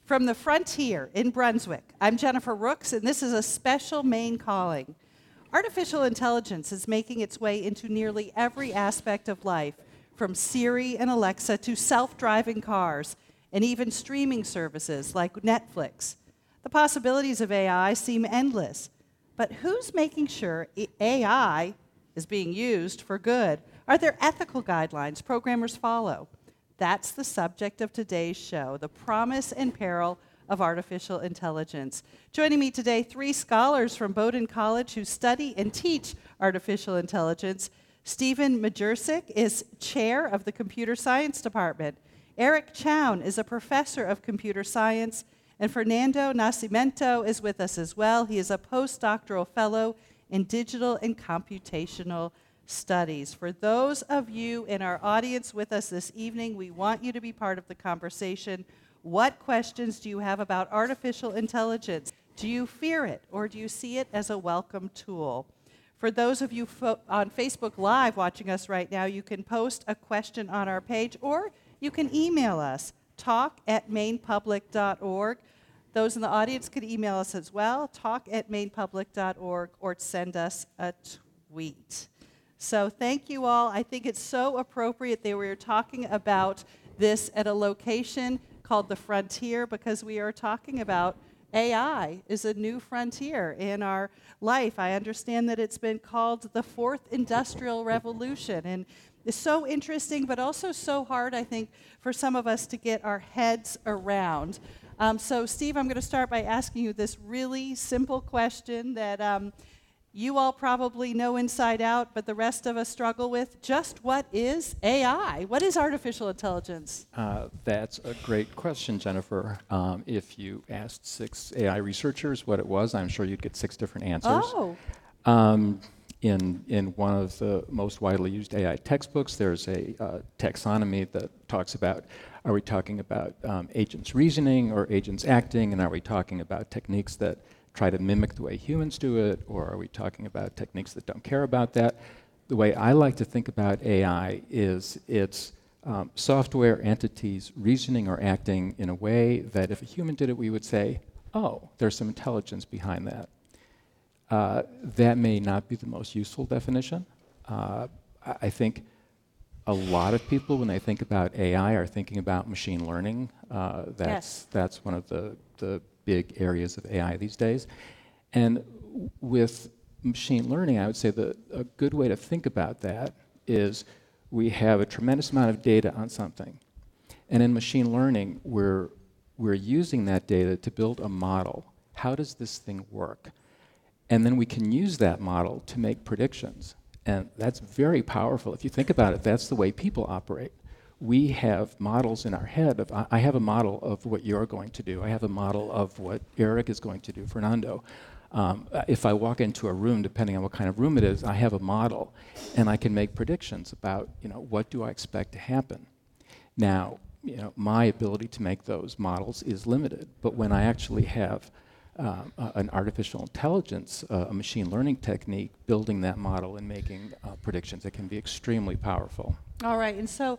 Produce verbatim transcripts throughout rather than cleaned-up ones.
From the frontier in Brunswick, I'm Jennifer Rooks, and this is a special Maine calling. Artificial intelligence is making its way into nearly every aspect of life, from Siri and Alexa to self-driving cars, and even streaming services like Netflix. The possibilities of A I seem endless, but who's making sure A I is being used for good? Are there ethical guidelines programmers follow? That's the subject of today's show, the promise and peril of artificial intelligence. Joining me today, three scholars from Bowdoin College who study and teach artificial intelligence. Stephen Majercik is chair of the Computer Science Department. Eric Chown is a professor of computer science. And Fernando Nascimento is with us as well. He is a postdoctoral fellow in digital and computational studies. For those of you in our audience with us this evening, we want you to be part of the conversation. What questions do you have about artificial intelligence? Do you fear it, or do you see it as a welcome tool? For those of you fo- on Facebook Live watching us right now, you can post a question on our page, or you can email us, talk at maine public dot org. Those in the audience could email us as well, talk at maine public dot org, or send us a tweet. So thank you all. I think it's so appropriate that we are talking about this at a location called the Frontier, because we are talking about A I is a new frontier in our life. I understand that it's been called the fourth industrial revolution, and it's so interesting, but also so hard, I think, for some of us to get our heads around. Um, so, Steve, I'm going to start by asking you this really simple question that um, you all probably know inside out, but the rest of us struggle with. Just what is A I? What is artificial intelligence? Uh, that's a great question, Jennifer. Um, if you asked six A I researchers what it was, I'm sure you'd get six different answers. Oh. Um, in, in one of the most widely used A I textbooks, there's a uh, taxonomy that talks about, are we talking about um, agents reasoning or agents acting, and are we talking about techniques that try to mimic the way humans do it, or are we talking about techniques that don't care about that? The way I like to think about A I is it's um, software entities reasoning or acting in a way that if a human did it, we would say, oh, there's some intelligence behind that. Uh, that may not be the most useful definition. Uh, I, I think a lot of people, when they think about A I, are thinking about machine learning. Uh, that's, yes. that's one of the, the big areas of A I these days. And w- with machine learning, I would say that a good way to think about that is we have a tremendous amount of data on something. And in machine learning, we're, we're using that data to build a model. How does this thing work? And then we can use that model to make predictions. And that's very powerful. If you think about it, that's the way people operate. We have models in our head of, I have a model of what you're going to do. I have a model of what Eric is going to do, Fernando. Um, if I walk into a room, depending on what kind of room it is, I have a model, and I can make predictions about, you know, what do I expect to happen. Now, you know, my ability to make those models is limited, but when I actually have um, uh, an artificial intelligence, uh, a machine learning technique, building that model and making uh, predictions, it can be extremely powerful. All right, and so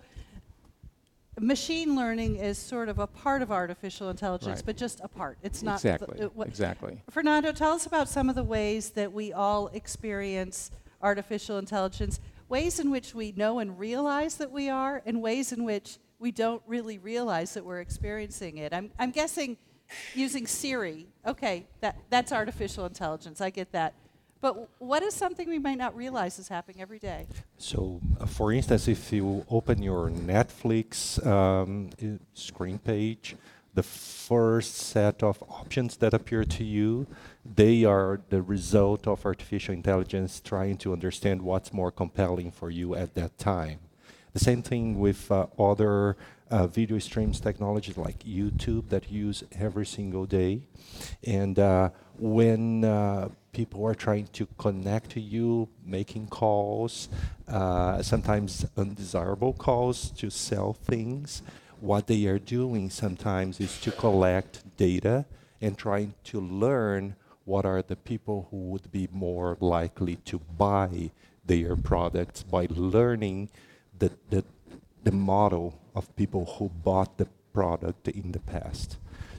machine learning is sort of a part of artificial intelligence, Right. but just a part. It's not Exactly, the, uh, exactly. Fernando, tell us about some of the ways that we all experience artificial intelligence, ways in which we know and realize that we are, and ways in which we don't really realize that we're experiencing it. I'm, I'm guessing using Siri, okay, that, that's artificial intelligence, I get that. But what is something we might not realize is happening every day? So, uh, for instance, if you open your Netflix um, i- screen page, the first set of options that appear to you, they are the result of artificial intelligence trying to understand what's more compelling for you at that time. The same thing with uh, other uh, video streams technologies like YouTube that you use every single day. And uh, when uh, people are trying to connect to you, making calls, uh, sometimes undesirable calls to sell things, what they are doing sometimes is to collect data and trying to learn what are the people who would be more likely to buy their products by learning the, the, the model of people who bought the product in the past.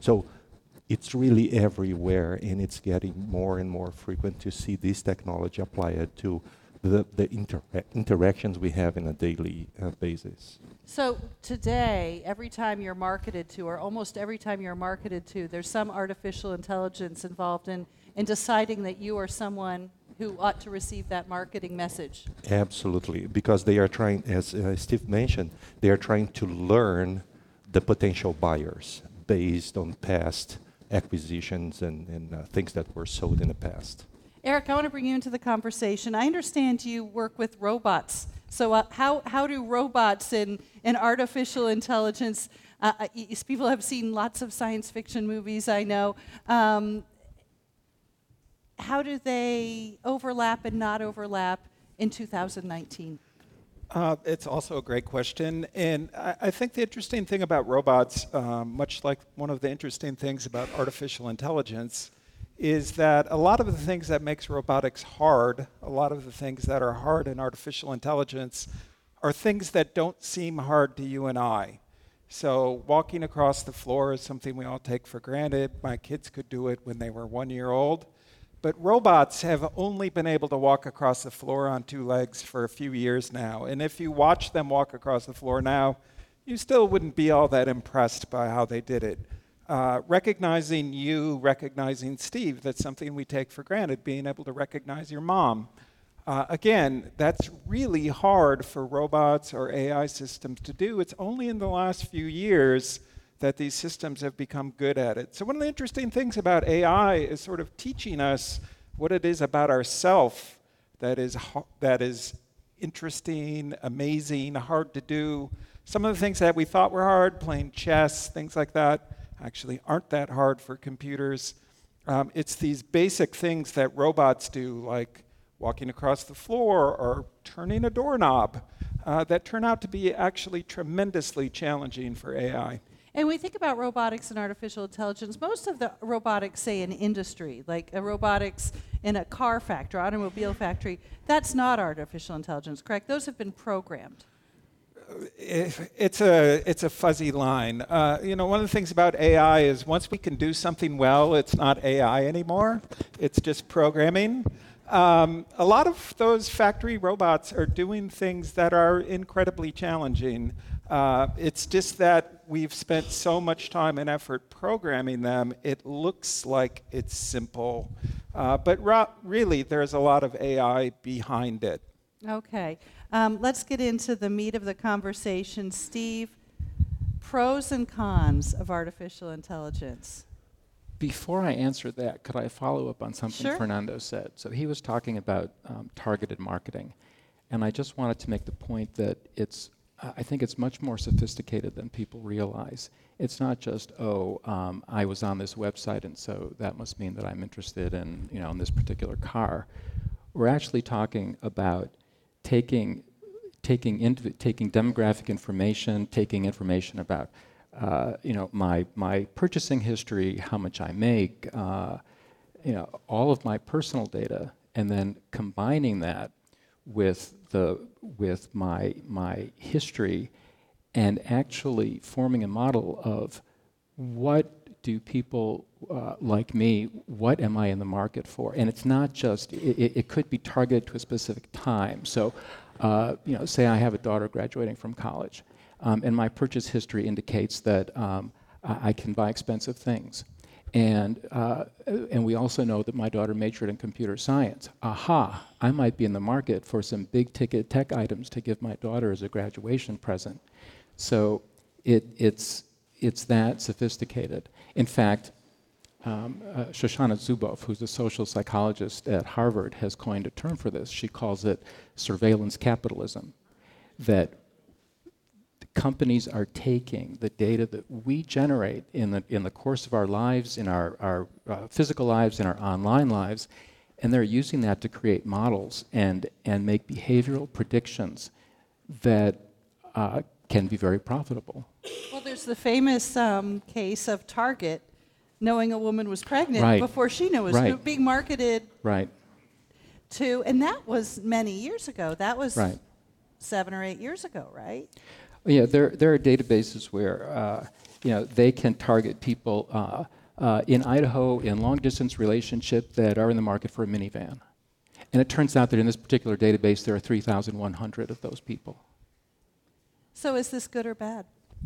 So it's really everywhere, and it's getting more and more frequent to see this technology applied to the, the inter interactions we have in a daily uh, basis. So today, every time you're marketed to, or almost every time you're marketed to, there's some artificial intelligence involved in, in deciding that you are someone who ought to receive that marketing message. Absolutely, because they are trying, as uh, Steve mentioned, they are trying to learn the potential buyers based on past acquisitions and, and uh, things that were sold in the past. Eric, I want to bring you into the conversation. I understand you work with robots. So uh, how, how do robots and, and artificial intelligence, uh, uh, y- people have seen lots of science fiction movies, I know. Um, how do they overlap and not overlap in two thousand nineteen? Uh, it's also a great question. And I, I think the interesting thing about robots, um, much like one of the interesting things about artificial intelligence, is that a lot of the things that makes robotics hard, a lot of the things that are hard in artificial intelligence, are things that don't seem hard to you and I. So walking across the floor is something we all take for granted. My kids could do it when they were one year old. But robots have only been able to walk across the floor on two legs for a few years now. And if you watch them walk across the floor now, you still wouldn't be all that impressed by how they did it. Uh, recognizing you, recognizing Steve, that's something we take for granted, being able to recognize your mom. Uh, again, that's really hard for robots or A I systems to do. It's only in the last few years that these systems have become good at it. So one of the interesting things about A I is sort of teaching us what it is about ourself that is ho- that is interesting, amazing, hard to do. Some of the things that we thought were hard, playing chess, things like that, actually aren't that hard for computers. Um, it's these basic things that robots do, like walking across the floor or turning a doorknob, uh, that turn out to be actually tremendously challenging for A I. And when we think about robotics and artificial intelligence, most of the robotics, say in industry, like a robotics in a car factory, automobile factory, that's not artificial intelligence, correct? Those have been programmed. It's a it's a fuzzy line. Uh, you know, one of the things about A I is once we can do something well, it's not A I anymore. It's just programming. Um, a lot of those factory robots are doing things that are incredibly challenging. Uh, it's just that we've spent so much time and effort programming them, it looks like it's simple. Uh, but ro- really, there's a lot of A I behind it. Okay. Um, let's get into the meat of the conversation. Steve, pros and cons of artificial intelligence. Before I answer that, could I follow up on something Sure. Fernando said? So he was talking about um, targeted marketing, and I just wanted to make the point that it's, uh, I think it's much more sophisticated than people realize. It's not just, oh, um, I was on this website, and so that must mean that I'm interested in, you know, in this particular car. We're actually talking about taking, taking, indiv- taking demographic information, taking information about Uh, you know, my my purchasing history, how much I make, uh, you know, all of my personal data, and then combining that with the with my my history, and actually forming a model of what do people uh, like me, what am I in the market for? And it's not just, it, it could be targeted to a specific time. So, uh, you know, say I have a daughter graduating from college. Um, and my purchase history indicates that um, I, I can buy expensive things. And, uh, and we also know that my daughter majored in computer science. Aha, I might be in the market for some big ticket tech items to give my daughter as a graduation present. So it, it's, it's that sophisticated. In fact, um, uh, Shoshana Zuboff, who's a social psychologist at Harvard, has coined a term for this. She calls it surveillance capitalism, that companies are taking the data that we generate in the in the course of our lives, in our, our uh, physical lives, in our online lives, and they're using that to create models and, and make behavioral predictions that uh, can be very profitable. Well, there's the famous um, case of Target knowing a woman was pregnant Right. before she knew it was Right. being marketed Right, to, and that was many years ago. That was right. seven or eight years ago, right? Yeah, there there are databases where uh, you know, they can target people uh, uh, in Idaho in long-distance relationship that are in the market for a minivan. And it turns out that in this particular database, there are three thousand one hundred of those people. So is this good or bad?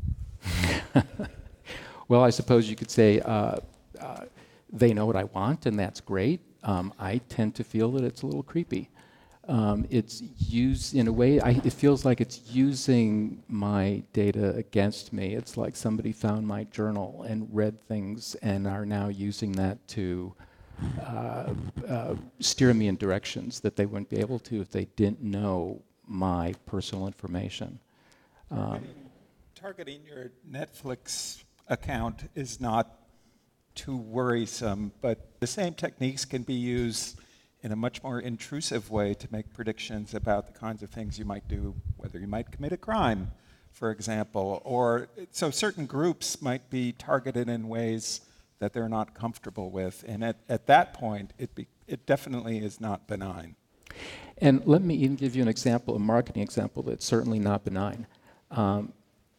Well, I suppose you could say uh, uh, they know what I want, and that's great. Um, I tend to feel that it's a little creepy. Um, it's used in a way, I, it feels like it's using my data against me. It's like somebody found my journal and read things and are now using that to uh, uh, steer me in directions that they wouldn't be able to if they didn't know my personal information. Um, Targeting your Netflix account is not too worrisome, but the same techniques can be used in a much more intrusive way to make predictions about the kinds of things you might do, whether you might commit a crime, for example, or so certain groups might be targeted in ways that they're not comfortable with, and at, at that point, it, be, it definitely is not benign. And let me even give you an example, a marketing example that's certainly not benign. Um,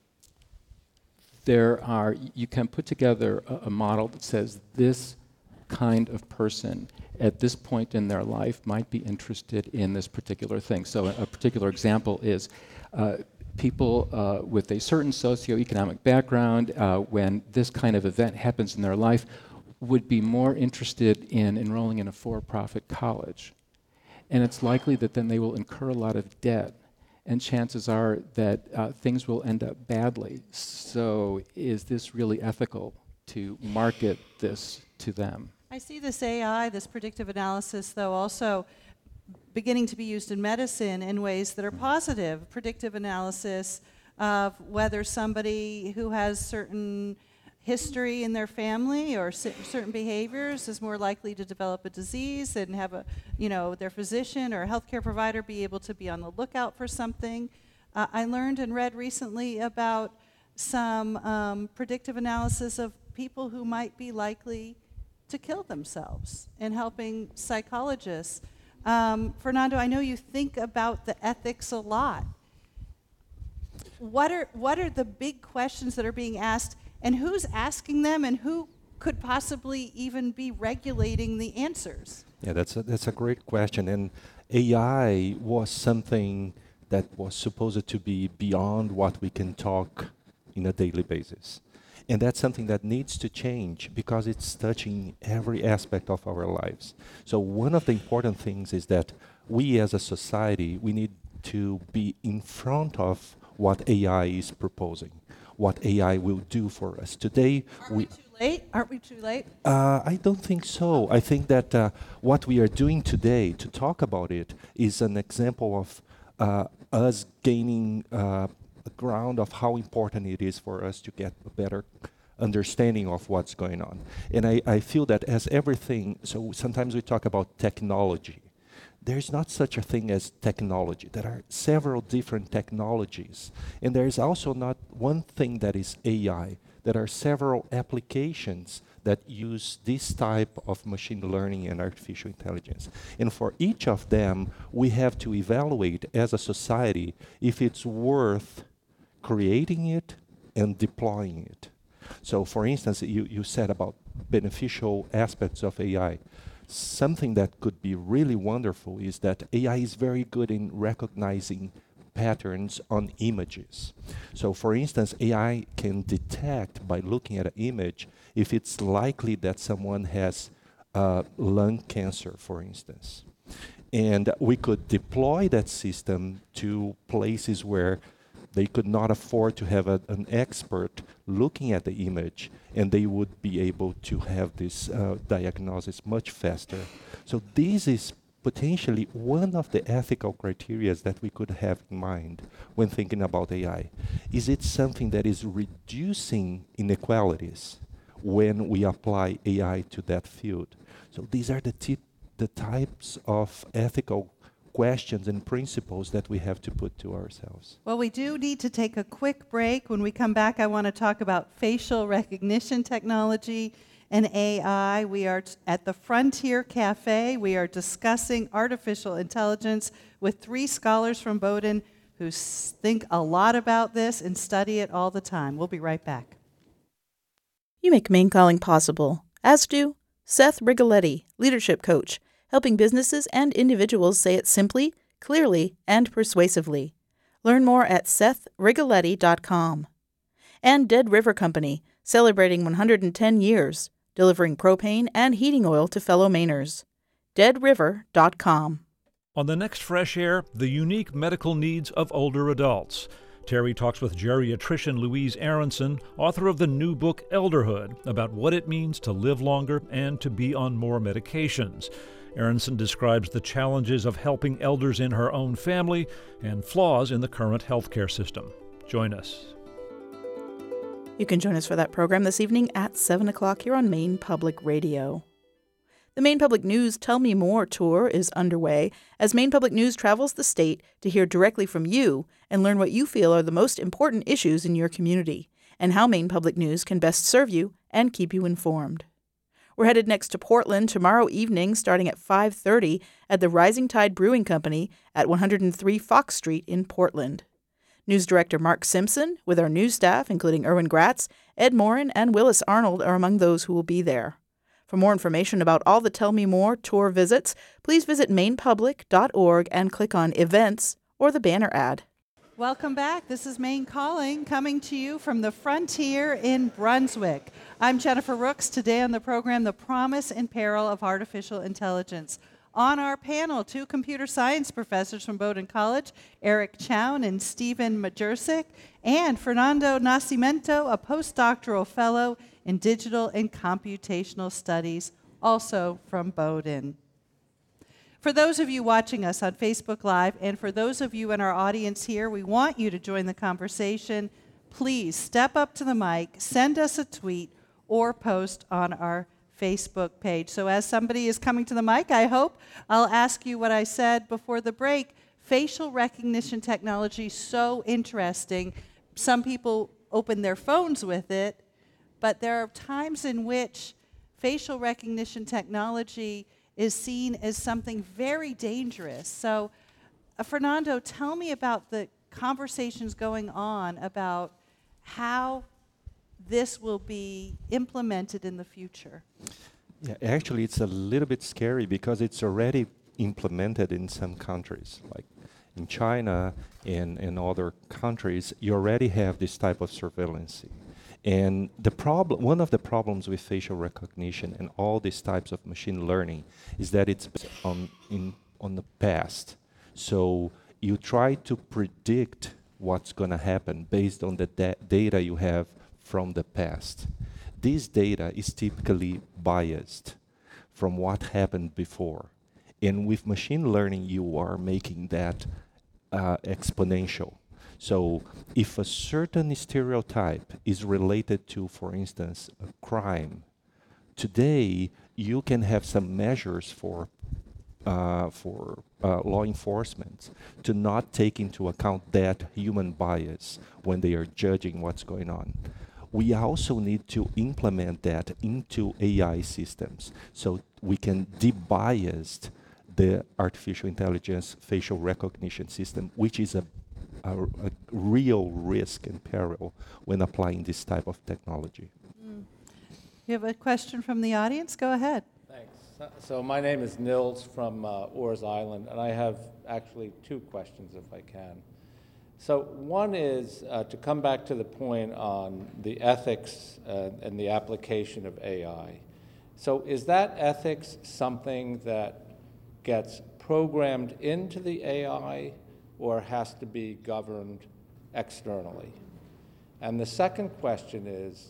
there are, you can put together a, a model that says this kind of person at this point in their life might be interested in this particular thing. So a, a particular example is uh, people uh, with a certain socioeconomic background, uh, when this kind of event happens in their life, would be more interested in enrolling in a for-profit college. And it's likely that then they will incur a lot of debt, and chances are that uh, things will end up badly. So is this really ethical to market this to them? I see this A I, this predictive analysis, though, also beginning to be used in medicine in ways that are positive. Predictive analysis of whether somebody who has certain history in their family or c- certain behaviors is more likely to develop a disease, and have a, you know, their physician or healthcare provider be able to be on the lookout for something. Uh, I learned and read recently about some um, predictive analysis of people who might be likely to kill themselves, and helping psychologists. Um, Fernando, I know you think about the ethics a lot. What are what are the big questions that are being asked, and who's asking them, and who could possibly even be regulating the answers? Yeah, that's a, that's a great question. And A I was something that was supposed to be beyond what we can talk in a daily basis. And that's something that needs to change because it's touching every aspect of our lives. So one of the important things is that we as a society, we need to be in front of what A I is proposing, what A I will do for us. Today, Aren't we, we too late? Aren't we too late? Uh, I don't think so. I think that uh, what we are doing today to talk about it is an example of uh, us gaining uh, a ground of how important it is for us to get a better understanding of what's going on. And I, I feel that as everything, so sometimes we talk about technology. There's not such a thing as technology. There are several different technologies. And there is also not one thing that is A I. There are several applications that use this type of machine learning and artificial intelligence. And for each of them, we have to evaluate as a society if it's worth creating it and deploying it. So for instance, you, you said about beneficial aspects of A I. Something that could be really wonderful is that A I is very good in recognizing patterns on images. So for instance, A I can detect by looking at an image if it's likely that someone has uh, lung cancer, for instance. And we could deploy that system to places where they could not afford to have a, an expert looking at the image, and they would be able to have this uh, diagnosis much faster. So this is potentially one of the ethical criteria that we could have in mind when thinking about A I. Is it something that is reducing inequalities when we apply A I to that field? So these are the, tip, the types of ethical questions and principles that we have to put to ourselves. Well, we do need to take a quick break. When we come back, I want to talk about facial recognition technology and A I. We are t- at the Frontier Cafe. We are discussing artificial intelligence with three scholars from Bowdoin who s- think a lot about this and study it all the time. We'll be right back. You make Maine Calling possible, as do Seth Rigoletti, leadership coach, helping businesses and individuals say it simply, clearly, and persuasively. Learn more at seth rigoletti dot com. And Dead River Company, celebrating one hundred ten years, delivering propane and heating oil to fellow Mainers. dead river dot com. On the next Fresh Air, the unique medical needs of older adults. Terry talks with geriatrician Louise Aronson, author of the new book Elderhood, about what it means to live longer and to be on more medications. Aronson describes the challenges of helping elders in her own family and flaws in the current healthcare system. Join us. You can join us for that program this evening at seven o'clock here on Maine Public Radio. The Maine Public News Tell Me More tour is underway as Maine Public News travels the state to hear directly from you and learn what you feel are the most important issues in your community and how Maine Public News can best serve you and keep you informed. We're headed next to Portland tomorrow evening starting at five thirty at the Rising Tide Brewing Company at one hundred three Fox Street in Portland. News Director Mark Simpson, with our news staff including Erwin Gratz, Ed Morin, and Willis Arnold are among those who will be there. For more information about all the Tell Me More tour visits, please visit maine public dot org and click on Events or the banner ad. Welcome back. This is Maine Calling, coming to you from the frontier in Brunswick. I'm Jennifer Rooks. Today on the program, The Promise and Peril of Artificial Intelligence. On our panel, two computer science professors from Bowdoin College, Eric Chown and Stephen Majercik, and Fernando Nascimento, a postdoctoral fellow in digital and computational studies, also from Bowdoin. For those of you watching us on Facebook Live, and for those of you in our audience here, we want you to join the conversation. Please step up to the mic, send us a tweet, or post on our Facebook page. So as somebody is coming to the mic, I hope, I'll ask you what I said before the break. Facial recognition technology, so interesting. Some people open their phones with it, but there are times in which facial recognition technology is seen as something very dangerous. So, uh, Fernando, tell me about the conversations going on about how this will be implemented in the future. Yeah, actually, it's a little bit scary because it's already implemented in some countries, like in China and in other countries. You already have this type of surveillance. And the problem, one of the problems with facial recognition and all these types of machine learning is that it's on in on the past. So you try to predict what's going to happen based on the da- data you have from the past. This data is typically biased from what happened before. And with machine learning, you are making that uh, exponential. So if a certain stereotype is related to, for instance, a crime, today you can have some measures for uh, for uh, law enforcement to not take into account that human bias when they are judging what's going on. We also need to implement that into A I systems so we can debias the artificial intelligence facial recognition system, which is a A, a real risk and peril when applying this type of technology. Mm. You have a question from the audience? Go ahead. Thanks. So, so my name is Nils from uh, Oars Island, and I have actually two questions, if I can. So one is uh, to come back to the point on the ethics uh, and the application of A I. So is that ethics something that gets programmed into the A I or has to be governed externally? And the second question is,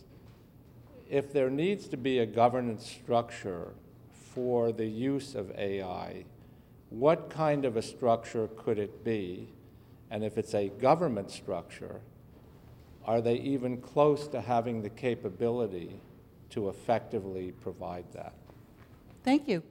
if there needs to be a governance structure for the use of A I, what kind of a structure could it be? And if it's a government structure, are they even close to having the capability to effectively provide that? Thank you.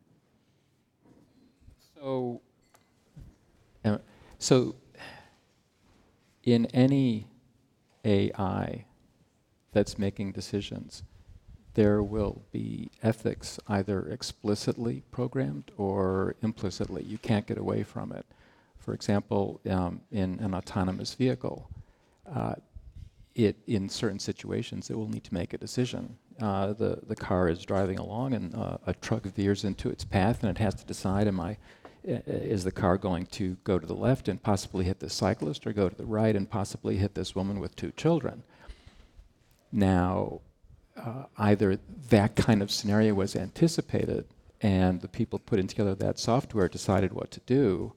So, uh, so in any A I that's making decisions, there will be ethics either explicitly programmed or implicitly. You can't get away from it. For example, um, in an autonomous vehicle, uh, it in certain situations it will need to make a decision. Uh, the the car is driving along and uh, a truck veers into its path and it has to decide: am I is the car going to go to the left and possibly hit this cyclist, or go to the right and possibly hit this woman with two children? Now, uh, either that kind of scenario was anticipated and the people putting together that software decided what to do,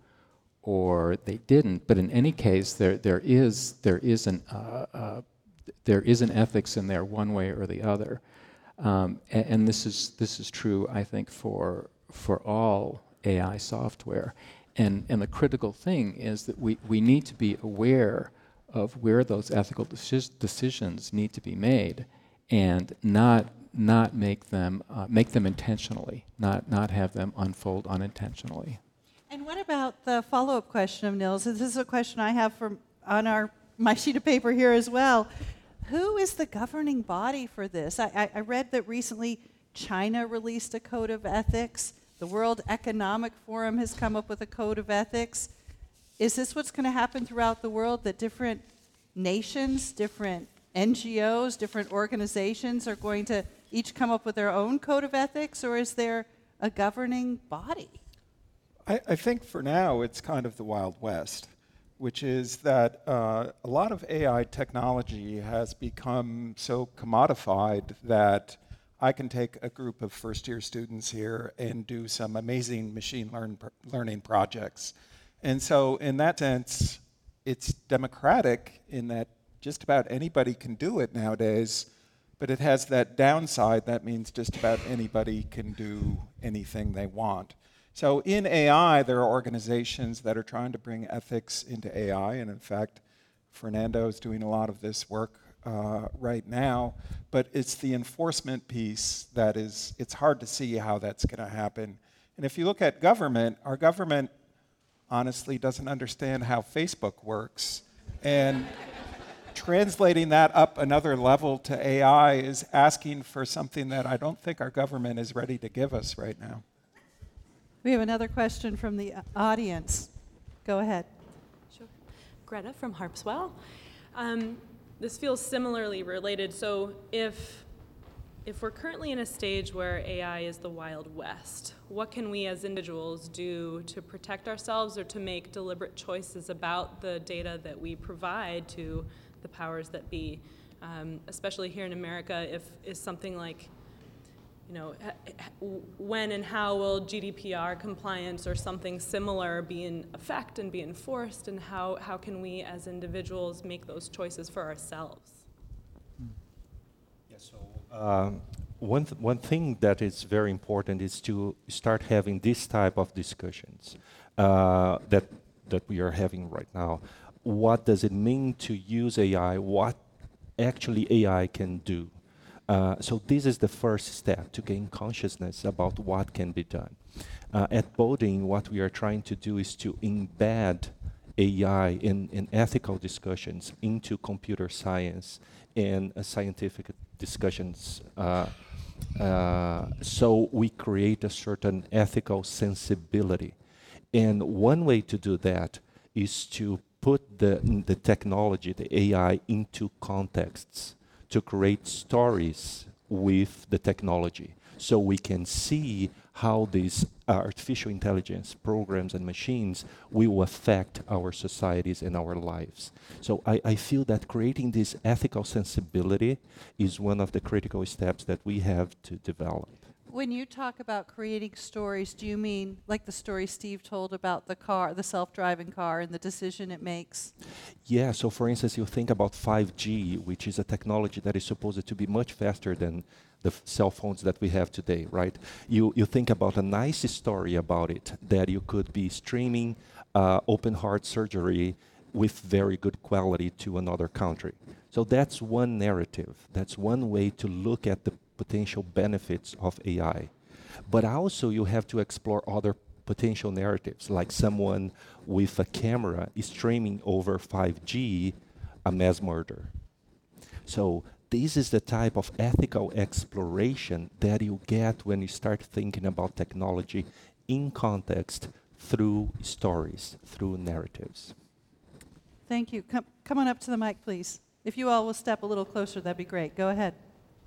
or they didn't. But in any case, there there is there is an uh, uh, there is an ethics in there one way or the other, um, and, and this is this is true, I think, for for all A I software. And and the critical thing is that we we need to be aware of where those ethical deci- decisions need to be made, and not not make them uh, make them intentionally, not not have them unfold unintentionally. And what about the follow-up question of Nils? This is a question I have from on our my sheet of paper here as well. Who is the governing body for this? I, I, I read that recently China released a code of ethics. The World Economic Forum has come up with a code of ethics. Is this what's going to happen throughout the world, that different nations, different N G Os, different organizations are going to each come up with their own code of ethics, or is there a governing body? I, I think for now it's kind of the Wild West, which is that uh, a lot of A I technology has become so commodified that I can take a group of first-year students here and do some amazing machine learn, learning projects. And so in that sense, it's democratic in that just about anybody can do it nowadays, but it has that downside. That means just about anybody can do anything they want. So in A I, there are organizations that are trying to bring ethics into A I, and in fact, Fernando is doing a lot of this work uh, right now, but it's the enforcement piece that is, it's hard to see how that's going to happen. And if you look at government, our government honestly doesn't understand how Facebook works, and translating that up another level to A I is asking for something that I don't think our government is ready to give us right now. We have another question from the audience. Go ahead. Sure. Greta from Harpswell. Um, this feels similarly related. So if if we're currently in a stage where A I is the Wild West, what can we as individuals do to protect ourselves or to make deliberate choices about the data that we provide to the powers that be? Um, especially here in America, if is something like, you know, when and how will G D P R compliance or something similar be in effect and be enforced, and how, how can we as individuals make those choices for ourselves? Yeah, so um, one, th- one thing that is very important is to start having this type of discussions uh, that, that we are having right now. What does it mean to use A I? What actually A I can do? Uh, so this is the first step to gain consciousness about what can be done. Uh, at Bowdoin, what we are trying to do is to embed A I in, in ethical discussions into computer science and uh, scientific discussions. Uh, uh, so we create a certain ethical sensibility. And one way to do that is to put the, the technology, the A I, into contexts, to create stories with the technology, so we can see how these uh, artificial intelligence programs and machines will affect our societies and our lives. So I, I feel that creating this ethical sensibility is one of the critical steps that we have to develop. When you talk about creating stories, do you mean like the story Steve told about the car, the self-driving car, and the decision it makes? Yeah, so for instance, you think about five G, which is a technology that is supposed to be much faster than the f- cell phones that we have today, right? You, you think about a nice story about it, that you could be streaming uh, open heart surgery with very good quality to another country. So that's one narrative. That's one way to look at the potential benefits of A I. But also you have to explore other potential narratives, like someone with a camera is streaming over five G a mass murder. So this is the type of ethical exploration that you get when you start thinking about technology in context through stories, through narratives. Thank you. Come, come on up to the mic, please. If you all will step a little closer, that'd be great. Go ahead.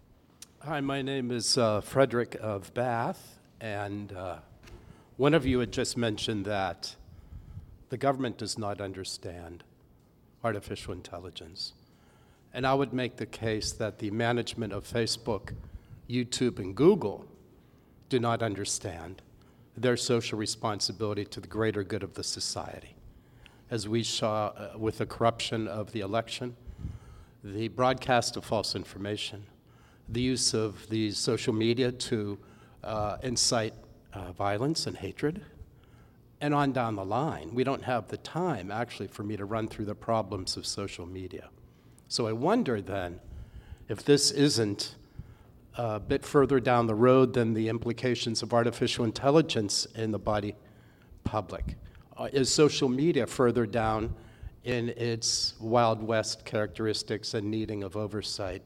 Hi, my name is uh, Frederick of Bath, and uh, one of you had just mentioned that the government does not understand artificial intelligence. And I would make the case that the management of Facebook, YouTube, and Google do not understand their social responsibility to the greater good of the society. As we saw uh, with the corruption of the election, the broadcast of false information, the use of the social media to uh, incite uh, violence and hatred, and on down the line. We don't have the time, actually, for me to run through the problems of social media. So I wonder then if this isn't a bit further down the road than the implications of artificial intelligence in the body public. Uh, is social media further down in its Wild West characteristics and needing of oversight?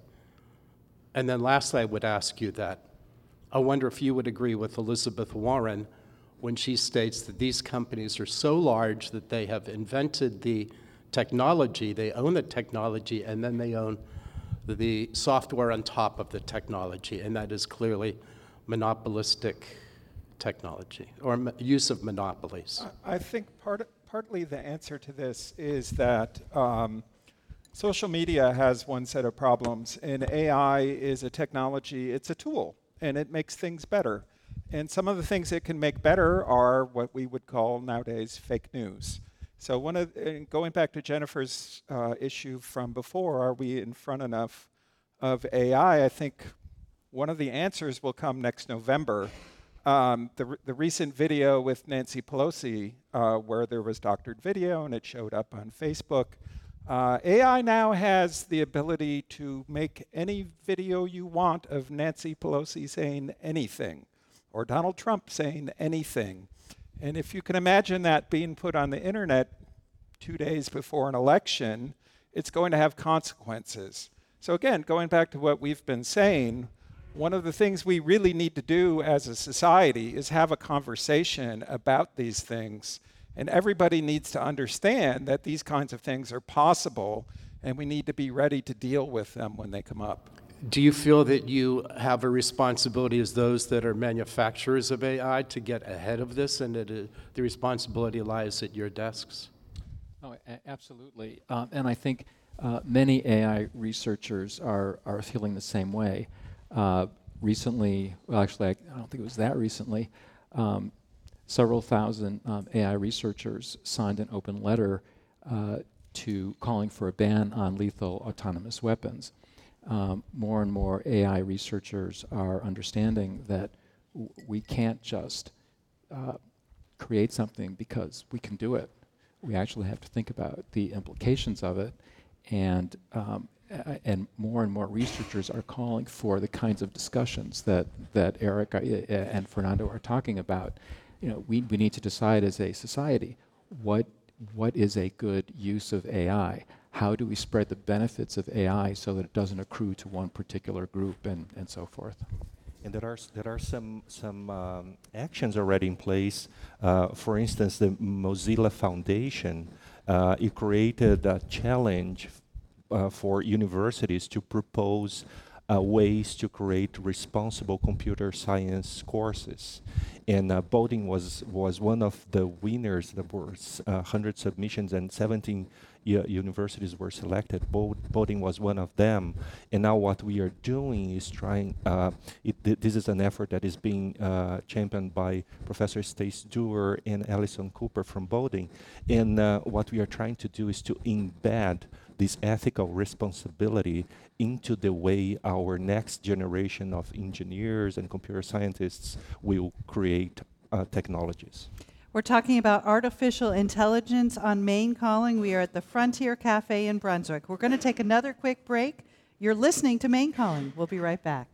And then lastly, I would ask you that, I wonder if you would agree with Elizabeth Warren when she states that these companies are so large that they have invented the technology, they own the technology, and then they own the software on top of the technology, and that is clearly monopolistic technology, or m- use of monopolies. I think part, partly the answer to this is that um, social media has one set of problems, and A I is a technology, it's a tool, and it makes things better. And some of the things it can make better are what we would call nowadays fake news. So one of, and going back to Jennifer's uh, issue from before, are we in front enough of A I? I think one of the answers will come next November. Um, the, re- the recent video with Nancy Pelosi, uh, where there was doctored video and it showed up on Facebook. Uh, A I now has the ability to make any video you want of Nancy Pelosi saying anything, or Donald Trump saying anything. And if you can imagine that being put on the internet two days before an election, it's going to have consequences. So again, going back to what we've been saying, one of the things we really need to do as a society is have a conversation about these things. And everybody needs to understand that these kinds of things are possible, and we need to be ready to deal with them when they come up. Do you feel that you have a responsibility as those that are manufacturers of A I to get ahead of this, and that uh, the responsibility lies at your desks? Oh, a- absolutely. Um, and I think uh, many A I researchers are, are feeling the same way. Uh, recently, well, actually, I, I don't think it was that recently, um, several thousand um, A I researchers signed an open letter uh, to calling for a ban on lethal autonomous weapons. Um, more and more A I researchers are understanding that w- we can't just uh, create something because we can do it. We actually have to think about the implications of it, and um, a- and more and more researchers are calling for the kinds of discussions that that Eric uh, and Fernando are talking about. You know, we we need to decide as a society what what is a good use of A I. How do we spread the benefits of A I so that it doesn't accrue to one particular group, and, and so forth? And there are s- there are some some um, actions already in place. Uh, for instance, the Mozilla Foundation, uh, it created a challenge uh, for universities to propose uh, ways to create responsible computer science courses. And uh, Bowdoin was was one of the winners. There were s- uh, one hundred submissions, and seventeen u- universities were selected. Bow- Bowdoin was one of them. And now what we are doing is trying, uh, it, th- this is an effort that is being uh, championed by Professor Stace Dewar and Alison Cooper from Bowdoin. And uh, what we are trying to do is to embed this ethical responsibility into the way our next generation of engineers and computer scientists will create uh, technologies. We're talking about artificial intelligence on Main Calling. We are at the Frontier Cafe in Brunswick. We're going to take another quick break. You're listening to Main Calling. We'll be right back.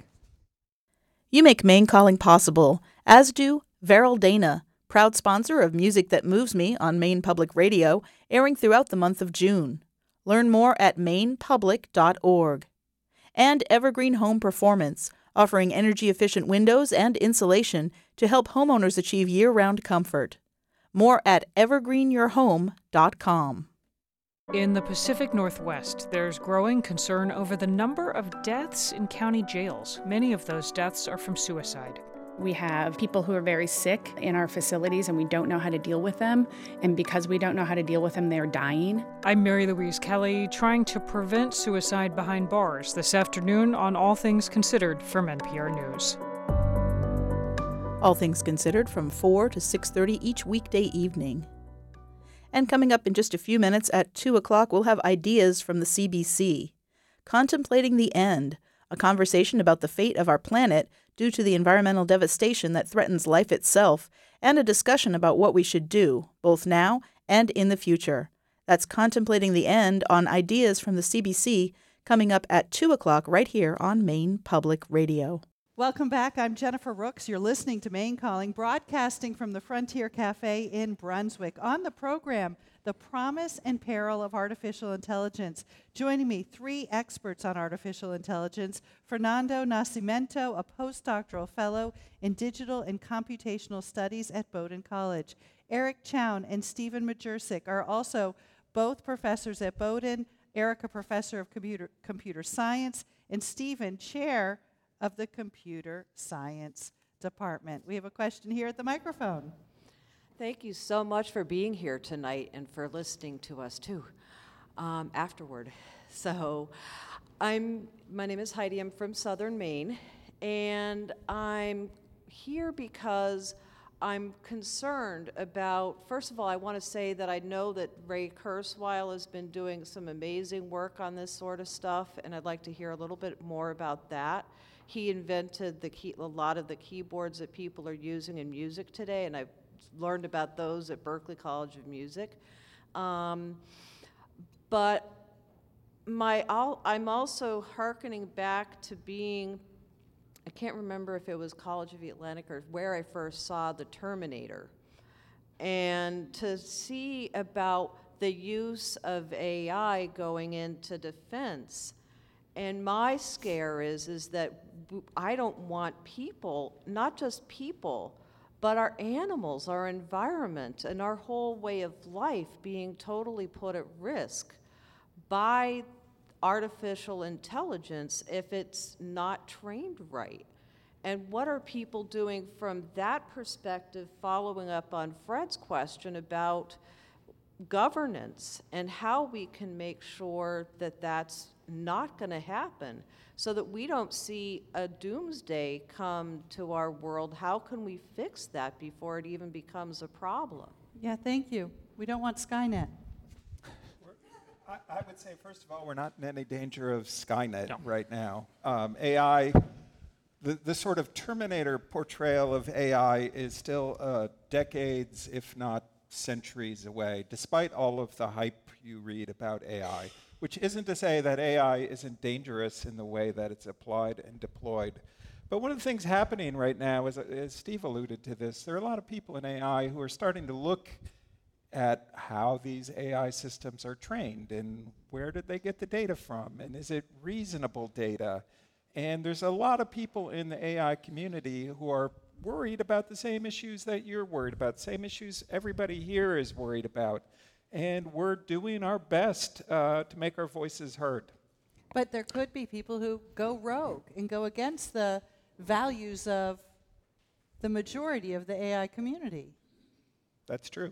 You make Main Calling possible, as do Veril Dana, proud sponsor of Music That Moves Me on Maine Public Radio, airing throughout the month of June. Learn more at maine public dot org. And Evergreen Home Performance, offering energy-efficient windows and insulation to help homeowners achieve year-round comfort. More at evergreen your home dot com. In the Pacific Northwest, there's growing concern over the number of deaths in county jails. Many of those deaths are from suicide. We have people who are very sick in our facilities and we don't know how to deal with them. And because we don't know how to deal with them, they're dying. I'm Mary Louise Kelly, trying to prevent suicide behind bars this afternoon on All Things Considered from N P R News. All Things Considered from four to six thirty each weekday evening. And coming up in just a few minutes at two o'clock, we'll have ideas from the C B C. Contemplating the End, a conversation about the fate of our planet due to the environmental devastation that threatens life itself, and a discussion about what we should do, both now and in the future. That's Contemplating the End on Ideas from the C B C, coming up at two o'clock right here on Maine Public Radio. Welcome back. I'm Jennifer Rooks. You're listening to Maine Calling, broadcasting from the Frontier Cafe in Brunswick. On the program, The Promise and Peril of Artificial Intelligence. Joining me, three experts on artificial intelligence. Fernando Nascimento, a postdoctoral fellow in digital and computational studies at Bowdoin College. Eric Chown and Stephen Majercik are also both professors at Bowdoin. Eric, a professor of computer, computer science, and Stephen, chair of the Computer Science Department. We have a question here at the microphone. Thank you so much for being here tonight and for listening to us too um, afterward. So I'm, my name is Heidi, I'm from Southern Maine, and I'm here because I'm concerned about, first of all, I want to say that I know that Ray Kurzweil has been doing some amazing work on this sort of stuff, and I'd like to hear a little bit more about that. He invented the key, a lot of the keyboards that people are using in music today, and I've learned about those at Berklee College of Music. Um, but my, I'll, I'm also hearkening back to being, I can't remember if it was College of the Atlantic or where I first saw the Terminator. And to see about the use of A I going into defense. And my scare is, is that I don't want people, not just people, but our animals, our environment, and our whole way of life being totally put at risk by artificial intelligence if it's not trained right. And what are people doing from that perspective, following up on Fred's question about governance and how we can make sure that that's not going to happen so that we don't see a doomsday come to our world? How can we fix that before it even becomes a problem? Yeah, thank you. We don't want Skynet. I, I would say, first of all, we're not in any danger of Skynet no. right now. Um, A I, the, the sort of Terminator portrayal of A I is still uh, decades, if not centuries away, despite all of the hype you read about A I, which isn't to say that A I isn't dangerous in the way that it's applied and deployed. But one of the things happening right now, is, as Steve alluded to this, there are a lot of people in A I who are starting to look at how these A I systems are trained and where did they get the data from, and is it reasonable data? And there's a lot of people in the A I community who are worried about the same issues that you're worried about, same issues everybody here is worried about. And we're doing our best uh, to make our voices heard. But there could be people who go rogue and go against the values of the majority of the A I community. That's true.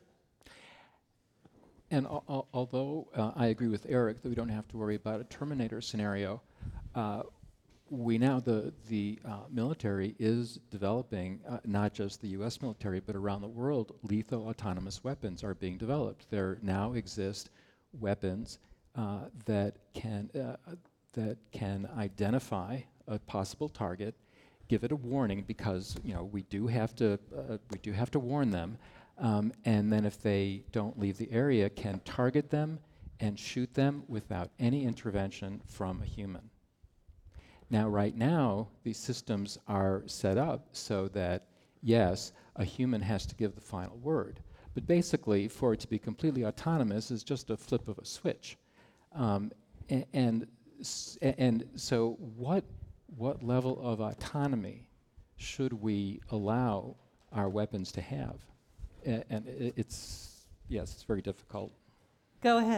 And al- al- although uh, I agree with Eric that we don't have to worry about a Terminator scenario, uh, we now, the, the uh, military is developing, uh, not just the U S military, but around the world, lethal autonomous weapons are being developed. There now exist weapons uh, that can uh, that can identify a possible target, give it a warning, because you know we do have to uh, we do have to warn them, um, and then if they don't leave the area, can target them and shoot them without any intervention from a human. Now, right now, these systems are set up so that, yes, a human has to give the final word. But basically, for it to be completely autonomous is just a flip of a switch. Um, and, and, s- and so what, what level of autonomy should we allow our weapons to have? A- and it, it's, yes, it's very difficult. Go ahead.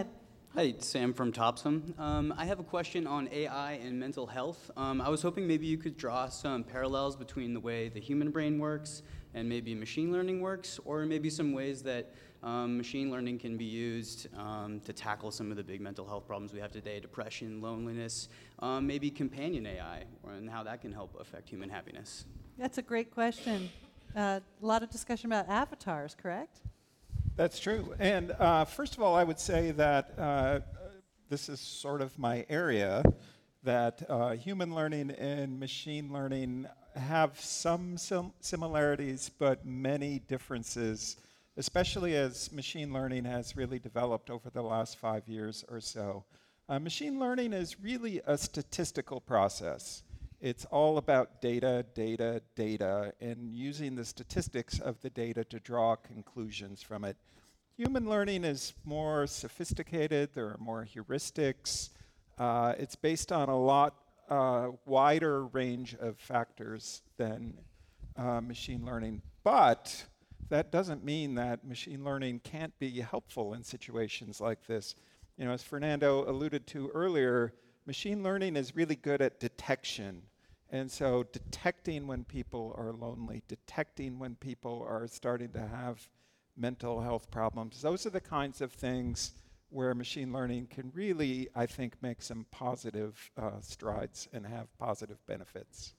Hi, Sam from Topsum. Um, I have a question on A I and mental health. Um, I was hoping maybe you could draw some parallels between the way the human brain works and maybe machine learning works, or maybe some ways that um, machine learning can be used um, to tackle some of the big mental health problems we have today, depression, loneliness, um, maybe companion A I, and how that can help affect human happiness. That's a great question. Uh, a lot of discussion about avatars, correct? That's true. And uh, first of all, I would say that uh, this is sort of my area, that uh, human learning and machine learning have some sim- similarities, but many differences, especially as machine learning has really developed over the last five years or so. Uh, machine learning is really a statistical process. It's all about data, data, data, and using the statistics of the data to draw conclusions from it. Human learning is more sophisticated. There are more heuristics. Uh, it's based on a lot uh, wider range of factors than uh, machine learning. But that doesn't mean that machine learning can't be helpful in situations like this. You know, as Fernando alluded to earlier, machine learning is really good at detection. And so detecting when people are lonely, detecting when people are starting to have mental health problems, those are the kinds of things where machine learning can really, I think, make some positive uh, strides and have positive benefits.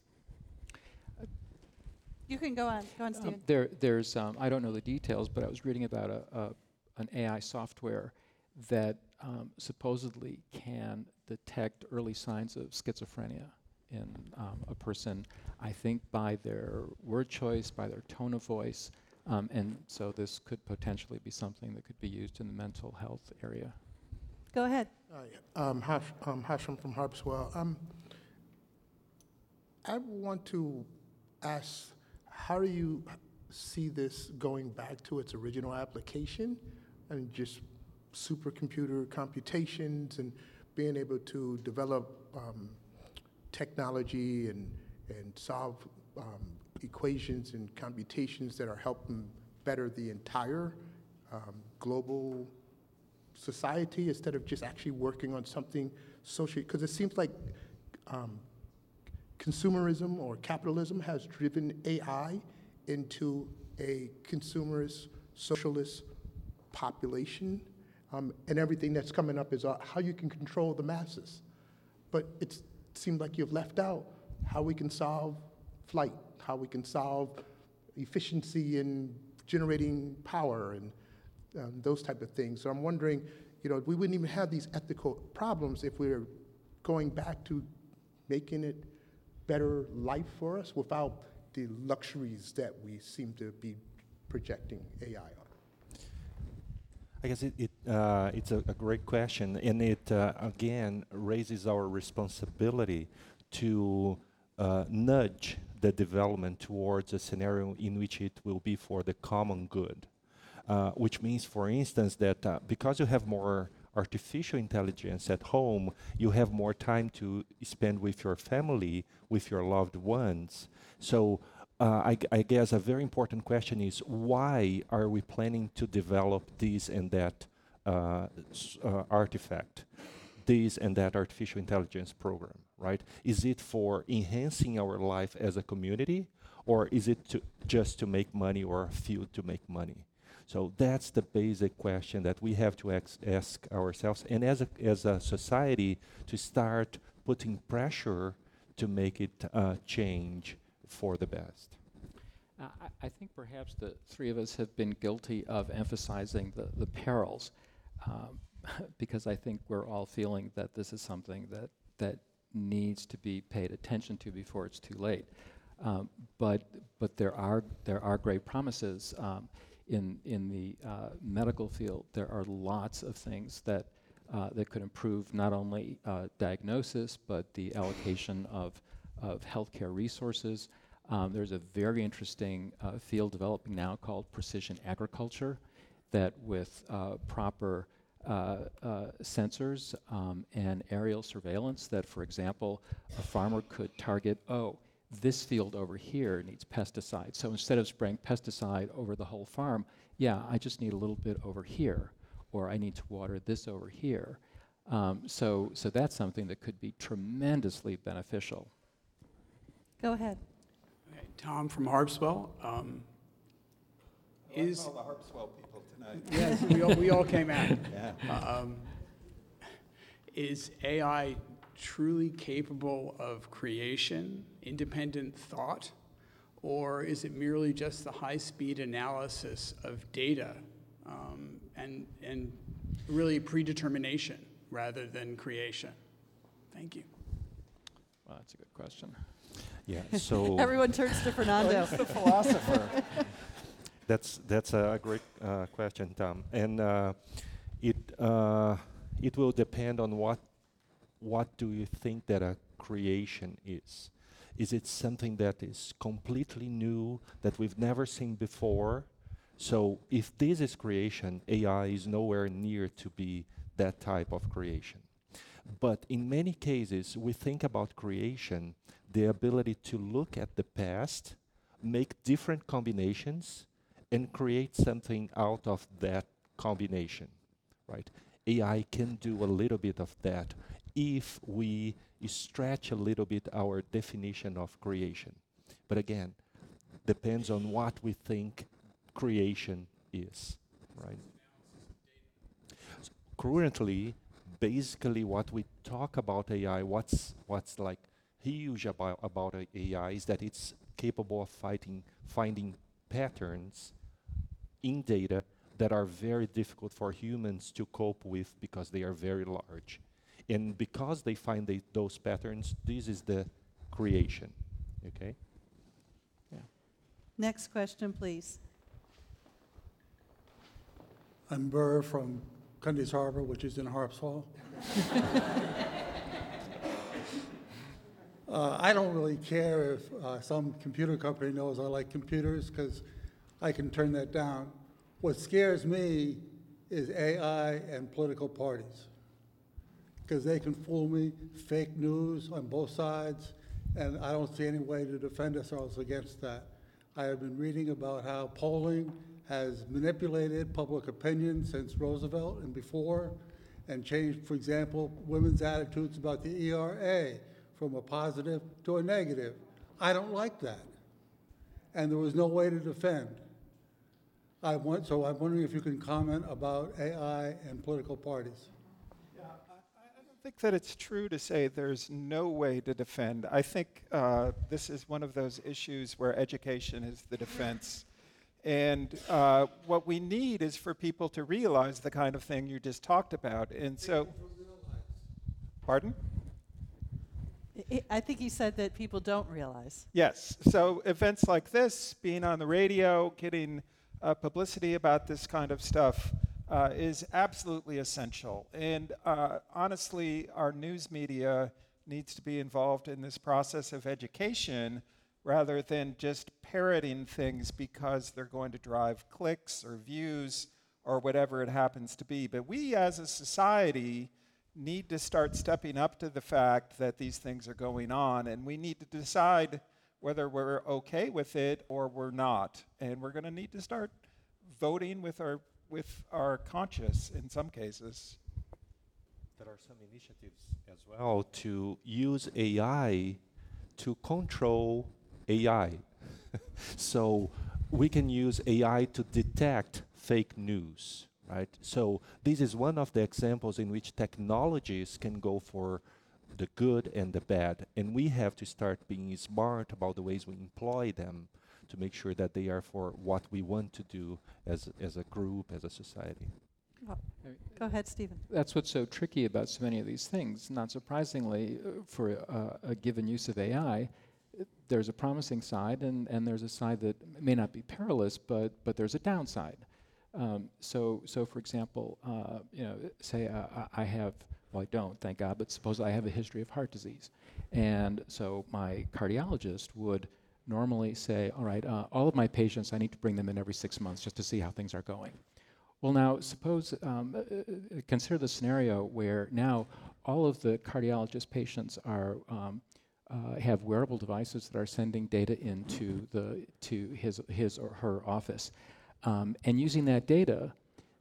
You can go on. Go on, Stephen. Um, there, there's, um, I don't know the details, but I was reading about a, a, an A I software that um, supposedly can detect early signs of schizophrenia in um, a person, I think by their word choice, by their tone of voice, um, and so this could potentially be something that could be used in the mental health area. Go ahead. Uh, yeah. um, Hash, um, Hashim from Harpswell. Um, I want to ask, how do you see this going back to its original application and just supercomputer computations and being able to develop um, technology and, and solve um, equations and computations that are helping better the entire um, global society instead of just actually working on something social? Because it seems like um, consumerism or capitalism has driven A I into a consumerist, socialist population, um, and everything that's coming up is uh, how you can control the masses. But it's seems like you've left out how we can solve flight, how we can solve efficiency in generating power and um, those type of things. So I'm wondering, you know, we wouldn't even have these ethical problems if we were going back to making it better life for us without the luxuries that we seem to be projecting A I on. I guess it, it uh, it's a, a great question, and it uh, again raises our responsibility to uh, nudge the development towards a scenario in which it will be for the common good, uh, which means, for instance, that uh, because you have more artificial intelligence at home, you have more time to spend with your family, with your loved ones. So Uh, I, I guess a very important question is, why are we planning to develop this and that uh, s- uh, artifact, this and that artificial intelligence program, right? Is it for enhancing our life as a community, or is it to just to make money or a few to make money? So that's the basic question that we have to ex- ask ourselves, and as a, as a society, to start putting pressure to make it uh, change for the best. Uh, I, I think perhaps the three of us have been guilty of emphasizing the, the perils, um, because I think we're all feeling that this is something that, that needs to be paid attention to before it's too late. Um, but but there are there are great promises um, in in the uh, medical field. There are lots of things that uh, that could improve not only uh, diagnosis but the allocation of of healthcare resources. Um, there's a very interesting uh, field developing now called precision agriculture, that with uh, proper uh, uh, sensors um, and aerial surveillance, that, for example, a farmer could target, oh, this field over here needs pesticides. So instead of spraying pesticide over the whole farm, yeah, I just need a little bit over here. or I need to water this over here. Um, so, so that's something that could be tremendously beneficial. Go ahead. Okay, Tom from Harpswell. Um, Oh, is I call the Harpswell people tonight. Yes, we all, we all came out. Yeah. Um, is A I truly capable of creation, independent thought, or is it merely just the high-speed analysis of data um, and, and really predetermination rather than creation? Thank you. Well, that's a good question. Yeah, so... Everyone turns to Fernando. He's the philosopher. That's that's a great uh, question, Tom, and uh, it uh, it will depend on what what do you think that a creation is. Is it something that is completely new that we've never seen before? So if this is creation, A I is nowhere near to be that type of creation. But in many cases, we think about creation, the ability to look at the past, make different combinations, and create something out of that combination, right? A I can do a little bit of that if we stretch a little bit our definition of creation. But again, depends on what we think creation is, right? So currently, basically what we talk about A I, what's, what's like huge about, about A I is that it's capable of fighting, finding patterns in data that are very difficult for humans to cope with because they are very large. And because they find they, those patterns, this is the creation, okay? Yeah. Next question, please. I'm Burr from Cundy's Harbor, which is in Harpswell. uh, I don't really care if uh, some computer company knows I like computers because I can turn that down. What scares me is A I and political parties because they can fool me, fake news on both sides, and I don't see any way to defend ourselves against that. I have been reading about how polling has manipulated public opinion since Roosevelt and before, and changed, for example, women's attitudes about the E R A from a positive to a negative. I don't like that. And there was no way to defend. I want, so I'm wondering if you can comment about A I and political parties. Yeah, I, I don't think that it's true to say there's no way to defend. I think uh, this is one of those issues where education is the defense. And uh, what we need is for people to realize the kind of thing you just talked about. And so, pardon? I think he said that people don't realize. Yes. So events like this, being on the radio, getting uh, publicity about this kind of stuff uh, is absolutely essential. And uh, honestly, our news media needs to be involved in this process of education rather than just parroting things because they're going to drive clicks or views or whatever it happens to be. But we as a society need to start stepping up to the fact that these things are going on, and we need to decide whether we're okay with it or we're not. And we're going to need to start voting with our, with our conscience in some cases. There are some initiatives as well to use A I to control A I. So we can use A I to detect fake news, right? So this is one of the examples in which technologies can go for the good and the bad. And we have to start being smart about the ways we employ them to make sure that they are for what we want to do as, as a group, as a society. Oh, go ahead, Stephen. That's what's so tricky about so many of these things. Not surprisingly, uh, for uh, a given use of A I, there's a promising side, and, and there's a side that may not be perilous, but but there's a downside. Um, so so for example, uh, you know, say uh, I have, well, I don't, thank God, but suppose I have a history of heart disease, and so my cardiologist would normally say, all right, uh, all of my patients, I need to bring them in every six months just to see how things are going. Well, now suppose um, uh, consider the scenario where now all of the cardiologist patients are. Um, Uh, have wearable devices that are sending data into the to his his or her office, um, and using that data,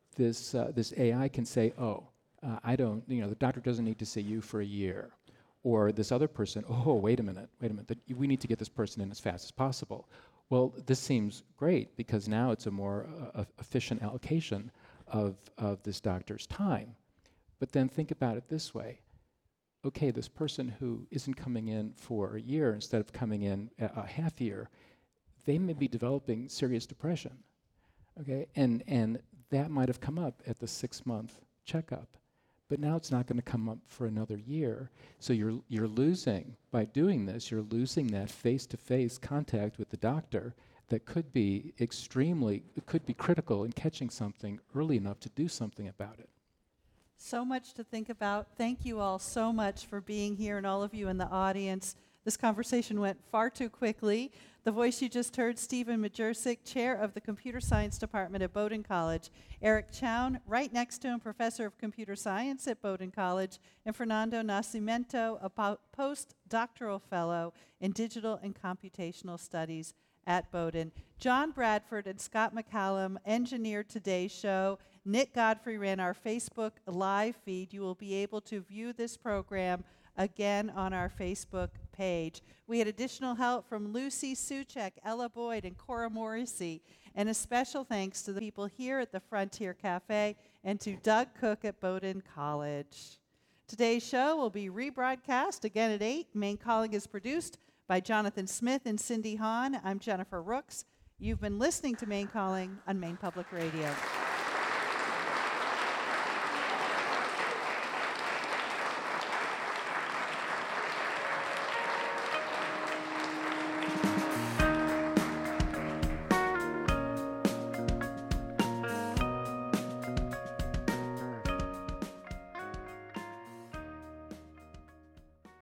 this, uh, this A I can say, oh, uh, I don't, you know, the doctor doesn't need to see you for a year. Or this other person, oh, wait a minute, wait a minute, that we need to get this person in as fast as possible. Well, this seems great because now it's a more uh, efficient allocation of, of this doctor's time. But then think about it this way. Okay, this person who isn't coming in for a year instead of coming in a, a half year, they may be developing serious depression. Okay, and, and that might have come up at the six-month checkup. But now it's not going to come up for another year. So you're, you're losing, by doing this, you're losing that face-to-face contact with the doctor that could be extremely, it could be critical in catching something early enough to do something about it. So much to think about. Thank you all so much for being here, and all of you in the audience. This conversation went far too quickly. The voice you just heard, Stephen Majercik, chair of the Computer Science Department at Bowdoin College. Eric Chown, right next to him, professor of computer science at Bowdoin College. And Fernando Nascimento, a po- postdoctoral fellow in digital and computational studies at Bowdoin. John Bradford and Scott McCallum engineered today's show. Nick Godfrey ran our Facebook live feed. You will be able to view this program again on our Facebook page. We had additional help from Lucy Suchek, Ella Boyd, and Cora Morrissey. And a special thanks to the people here at the Frontier Cafe and to Doug Cook at Bowdoin College. Today's show will be rebroadcast again at eight. Main Calling is produced by Jonathan Smith and Cindy Hahn. I'm Jennifer Rooks. You've been listening to Main Calling on Maine Public Radio.